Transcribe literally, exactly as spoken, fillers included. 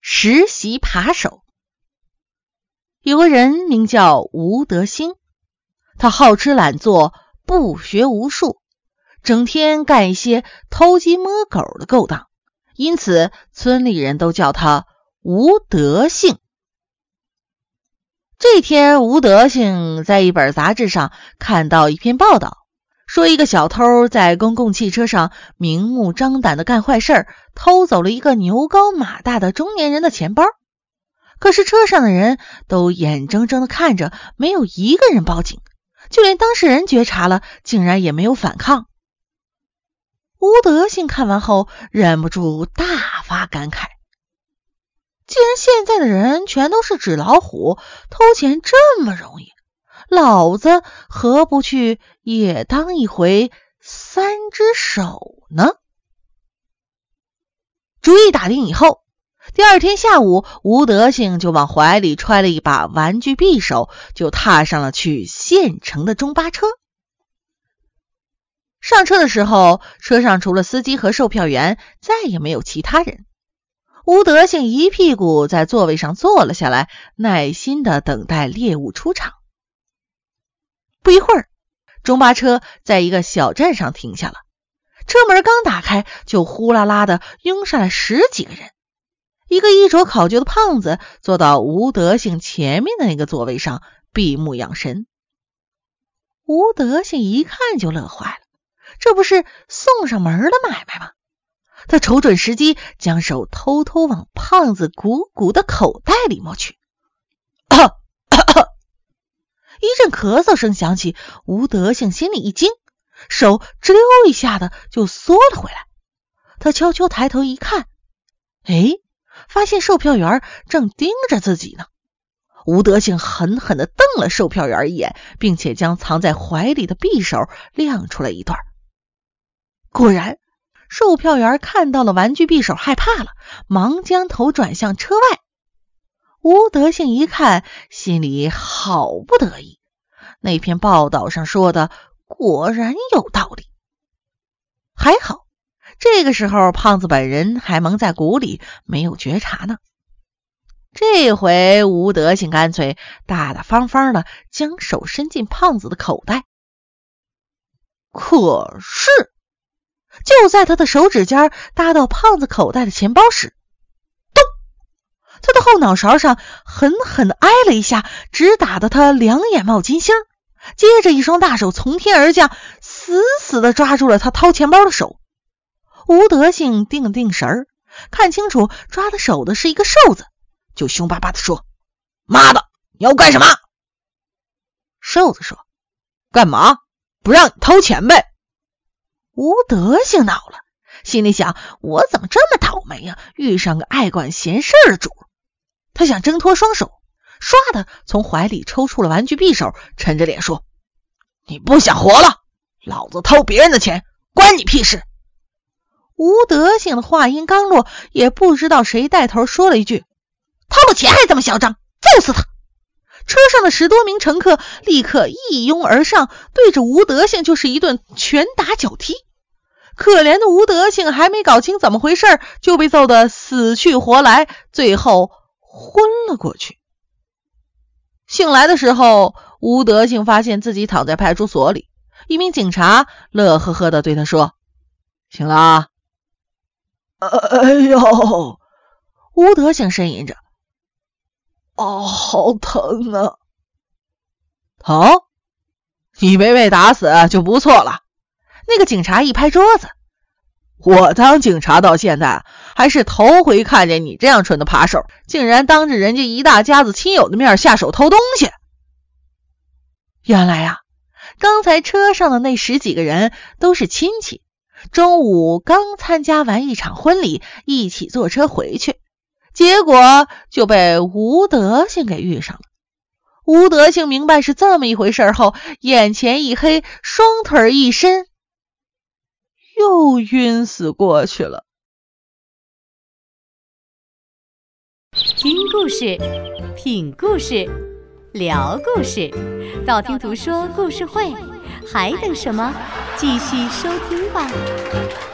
实习扒手。有个人名叫吴德兴，他好吃懒做，不学无术，整天干一些偷鸡摸狗的勾当，因此村里人都叫他吴德兴。这天，吴德兴在一本杂志上看到一篇报道，说一个小偷在公共汽车上明目张胆地干坏事，偷走了一个牛高马大的中年人的钱包。可是车上的人都眼睁睁地看着，没有一个人报警，就连当事人觉察了，竟然也没有反抗。吴德兴看完后忍不住大发感慨，既然现在的人全都是纸老虎，偷钱这么容易，老子何不去也当一回三只手呢？主意打定以后，第二天下午，吴德兴就往怀里揣了一把玩具匕首，就踏上了去县城的中巴车。上车的时候，车上除了司机和售票员，再也没有其他人。吴德兴一屁股在座位上坐了下来，耐心地等待猎物出场。不一会儿，中巴车在一个小站上停下了，车门刚打开，就呼啦啦地拥上来十几个人。一个衣着考究的胖子坐到吴德兴前面的那个座位上，闭目养神。吴德兴一看就乐坏了，这不是送上门的买卖吗？他瞅准时机，将手偷偷往胖子鼓鼓的口袋里摸去。咳咳咳一阵咳嗽声响起，吴德兴心里一惊，手吱溜一下的就缩了回来。他悄悄抬头一看，哎，发现售票员正盯着自己呢。吴德兴狠狠地瞪了售票员一眼，并且将藏在怀里的匕首亮出来一段。果然，售票员看到了玩具匕首，害怕了，忙将头转向车外。吴德兴一看，心里好不得意，那篇报道上说的果然有道理。还好这个时候胖子本人还蒙在鼓里，没有觉察呢。这回吴德兴干脆大大方方的将手伸进胖子的口袋。可是就在他的手指尖搭到胖子口袋的钱包时，咚！他的后脑勺上狠狠地挨了一下，直打得他两眼冒金星。接着一双大手从天而降，死死地抓住了他掏钱包的手。吴德兴定了定神儿，看清楚抓的手的是一个瘦子，就凶巴巴地说：妈的，你要干什么？瘦子说：干嘛？不让你掏钱呗。吴德兴恼了，心里想，我怎么这么倒霉呀、啊，遇上个爱管闲事的主。他想挣脱双手，唰的从怀里抽出了玩具匕首，沉着脸说：你不想活了？老子偷别人的钱，关你屁事。吴德兴的话音刚落，也不知道谁带头说了一句：偷了钱还这么嚣张，揍死他！车上的十多名乘客立刻一拥而上，对着吴德兴就是一顿拳打脚踢。可怜的吴德兴还没搞清怎么回事，就被揍得死去活来，最后昏了过去。醒来的时候，吴德兴发现自己躺在派出所里，一名警察乐呵呵地对他说：醒了？ 哎呦！ 吴德兴呻吟着： 哦，好疼啊！ 疼？你没被打死就不错了。那个警察一拍桌子：我当警察到现在，还是头回看见你这样蠢的扒手，竟然当着人家一大家子亲友的面下手偷东西。原来啊，刚才车上的那十几个人都是亲戚，中午刚参加完一场婚礼，一起坐车回去，结果就被吴德兴给遇上了。吴德兴明白是这么一回事后，眼前一黑，双腿一伸，又晕死过去了。 听故事，品故事，聊故事，道听途说故事会，还等什么？继续收听吧。